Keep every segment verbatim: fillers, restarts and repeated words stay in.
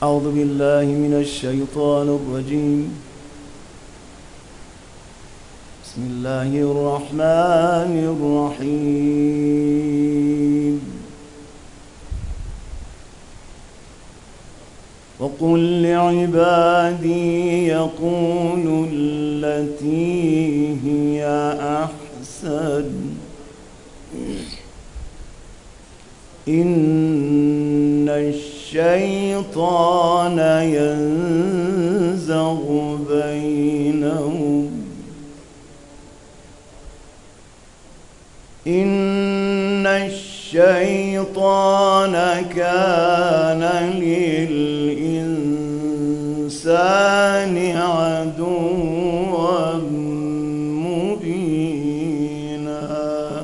أعوذ بالله من الشيطان الرجيم. بسم الله الرحمن الرحيم. وقل لعبادي يقولوا التي هي أحسن إن الشيطان ينزغ بينهم إن الشيطان كان للإنسان عدوا مبينا.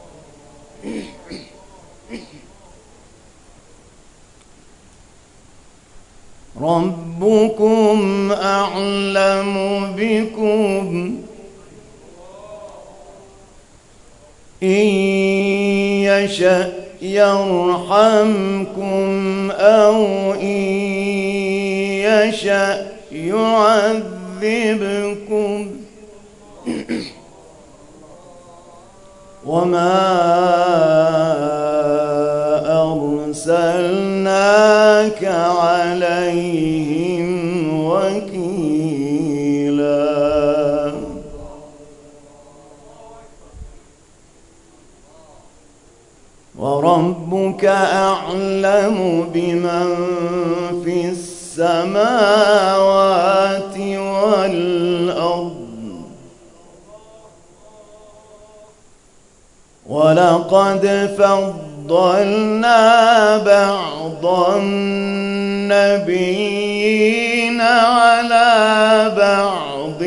ربكم أعلم بكم إن يشأ يرحمكم أو إن يشأ يعذبكم وما أرسلناك عليهم وكيلا. وربك أعلم بمن في السماوات والأرض ولقد فضلنا بعض النبيين على بعض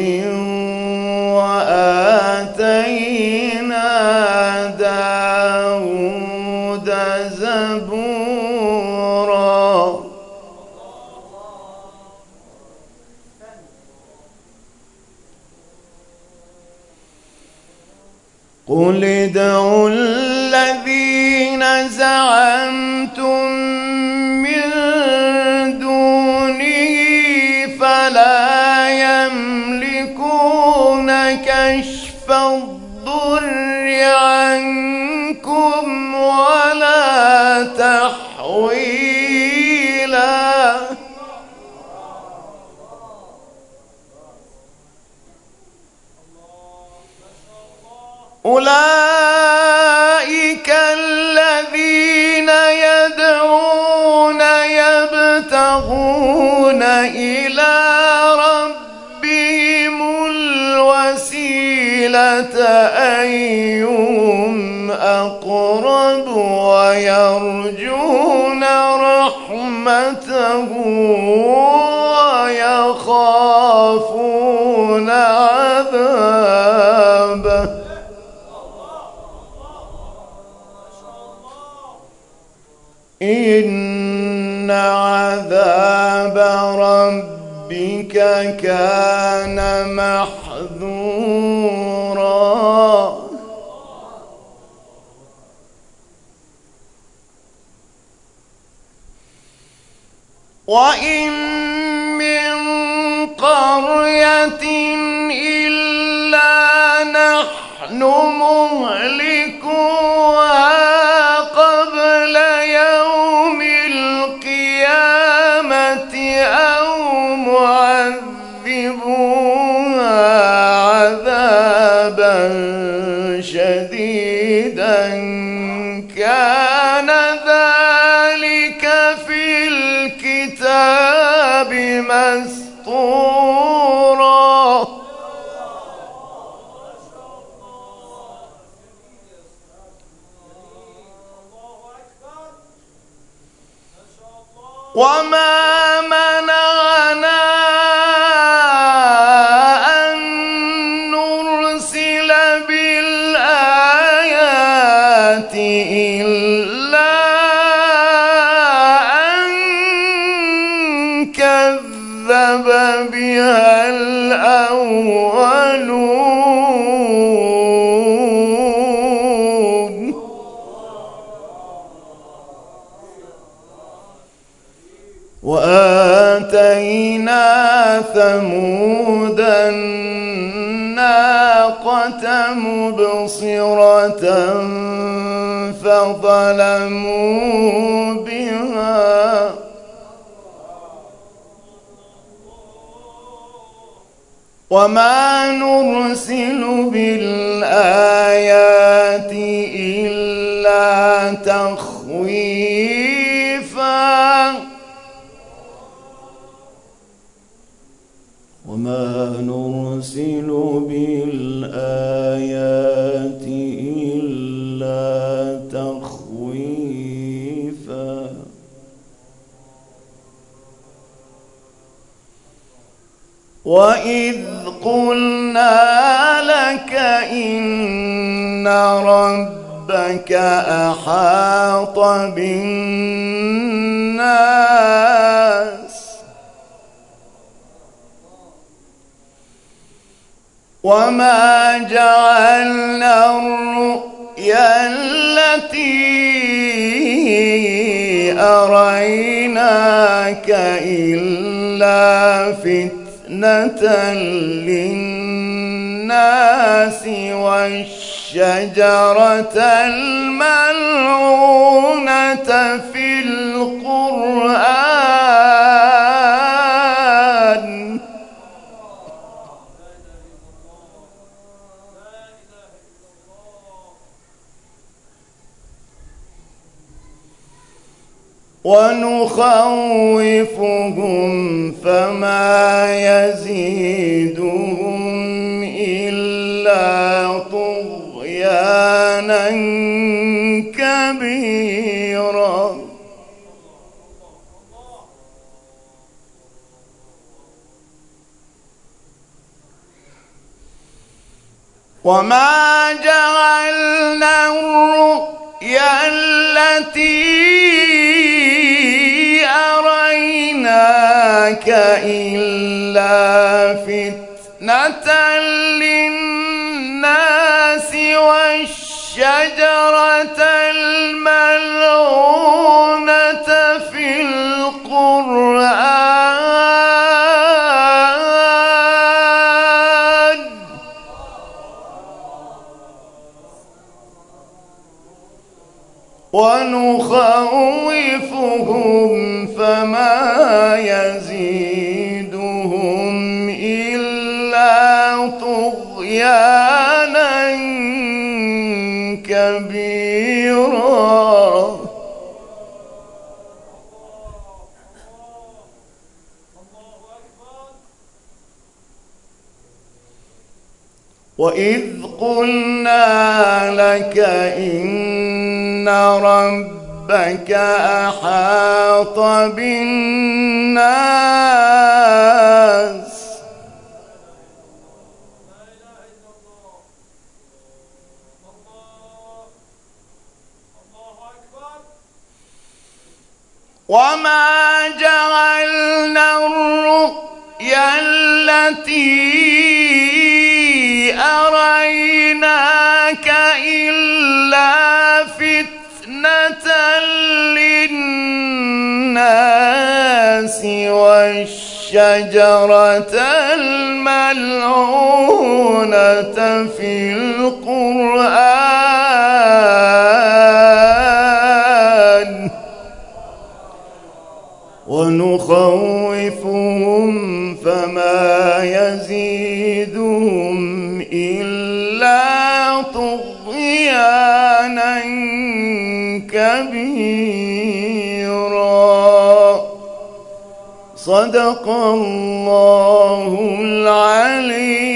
وآتينا داود زبورا. قل ادعوا الذين زعمتم من دونه فلا يملكون كشف الضر عنكم ولا تحويلا. أولئك الذين يدعون يبتغون إلى ربهم الوسيلة أيهم أقرب ويرجون رحمته ويخافون عذابه. إن عذاب ربك كان محذورا. وإن من قرية إلا نحن مهلكوها قبل يوم القيامة أو معذبوها عذابا شديدا كان ذلك في الكتاب مسطورا. وما منعنا أن نرسل بالآيات إلا أن كذب بها الأولون. وآ وآتينا ثمود الناقة مبصرة فظلموا بها وما نرسل بالآيات إلا تخويفا وما نرسل بالآيات إلا تخويفا وإذ قلنا لك إن ربك أحاط بالناس وما جعلنا الرؤيا التي أريناك إلا فتنة للناس والشجرة الملعونة في القرآن ونخوفهم فما يزيدهم إلا طغيانا كبيرا وما جعلنا الرؤيا التي أريناك إلا فتنة للناس والشجرة الملعونة في القرآن ونخوفهم فما يزيدهم إلا طغيانا كبيرا وإذ قلنا لك إن ربك أحاط بالناس وما جعلنا الرؤيا التي أريناك إلا فتنة للناس والشجرة الملعونة في القرآن ونخوفهم فما يزيدهم إلا طغيانا كبيرا صدق الله العلي